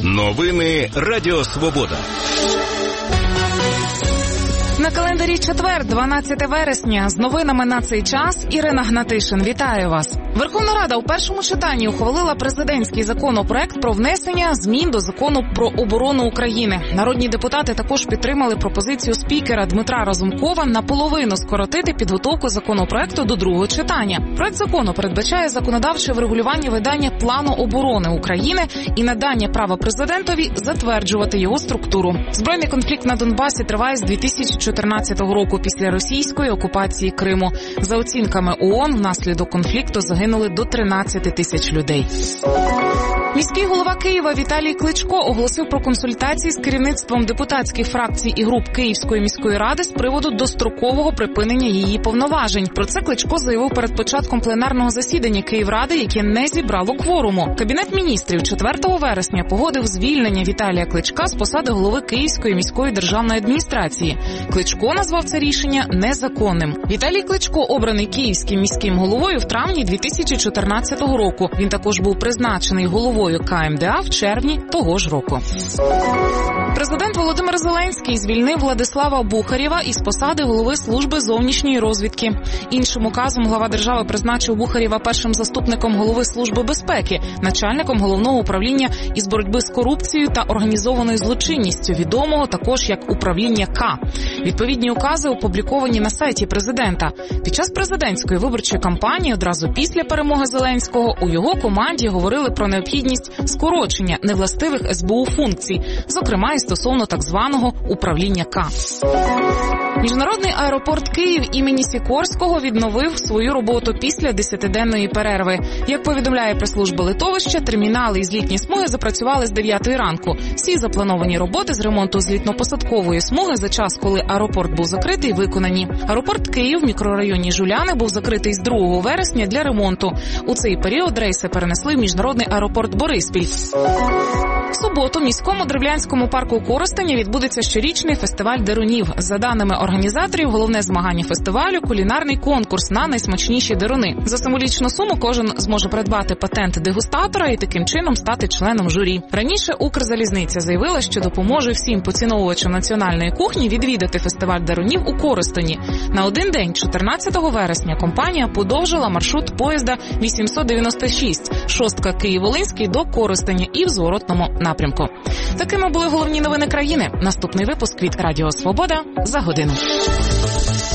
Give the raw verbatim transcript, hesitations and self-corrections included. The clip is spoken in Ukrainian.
Новини Радіо Свобода. На календарі четвер, дванадцяте вересня. З новинами на цей час Ірина Гнатишин. Вітаю вас. Верховна Рада у першому читанні ухвалила президентський законопроект про внесення змін до Закону про оборону України. Народні депутати також підтримали пропозицію спікера Дмитра Разумкова наполовину скоротити підготовку законопроекту до другого читання. Проект закону передбачає законодавче врегулювання видання Плану оборони України і надання права президентові затверджувати його структуру. Збройний конфлікт на Донбасі триває з дві тисячі чотирнадцятого року після російської окупації Криму. За оцінками ООН, внаслідок конфлікту загинули до тринадцяти тисяч людей. Міський голова Києва Віталій Кличко оголосив про консультації з керівництвом депутатських фракцій і груп Київської міської ради з приводу дострокового припинення її повноважень. Про це Кличко заявив перед початком пленарного засідання Київради, яке не зібрало кворуму. Кабінет міністрів четвертого вересня погодив звільнення Віталія Кличка з посади голови Київської міської державної адміністрації. Кличко назвав це рішення незаконним. Віталій Кличко обраний Київським міським головою в травні дві тисячі чотирнадцятого року. Він також був призначений головою Ка Ем Де А в червні того ж року. Президент Володимир Зеленський звільнив Владислава Бухарєва із посади голови служби зовнішньої розвідки. Іншим указом глава держави призначив Бухарєва першим заступником голови служби безпеки, начальником головного управління із боротьби з корупцією та організованою злочинністю, відомого також як управління К. Відповідні укази опубліковані на сайті президента. Під час президентської виборчої кампанії, одразу після перемоги Зеленського, у його команді говорили про необхідність скорочення невластивих ес бе у функцій, зокрема і стосовно так званого управління К. Міжнародний аеропорт Київ імені Сікорського відновив свою роботу після десятиденної перерви. Як повідомляє прес-служба литовища, термінали і злітні смуги запрацювали з дев'ятої ранку. Всі заплановані роботи з ремонту злітно-посадкової смуги за час, коли аеропорт був закритий, виконані. Аеропорт Київ в мікрорайоні Жуляни був закритий з другого вересня для ремонту. У цей період рейси перенесли в міжнародний аеропорт Бориспіль. В суботу в міському Древлянському парку Коростеня відбудеться щорічний фестиваль дерунів. За даними організаторів, головне змагання фестивалю – кулінарний конкурс на найсмачніші деруни. За символічну суму кожен зможе придбати патент дегустатора і таким чином стати членом журі. Раніше Укрзалізниця заявила, що допоможе всім поціновувачам національної кухні відвідати фестиваль дерунів у Коростені. На один день, чотирнадцятого вересня, компанія подовжила маршрут поїзда вісімсот дев'яносто шість, шостка Київ-Волинський до Коростеня і в зворотному напрямку. Такими були головні новини країни. Наступний випуск від Радіо Свобода за годину.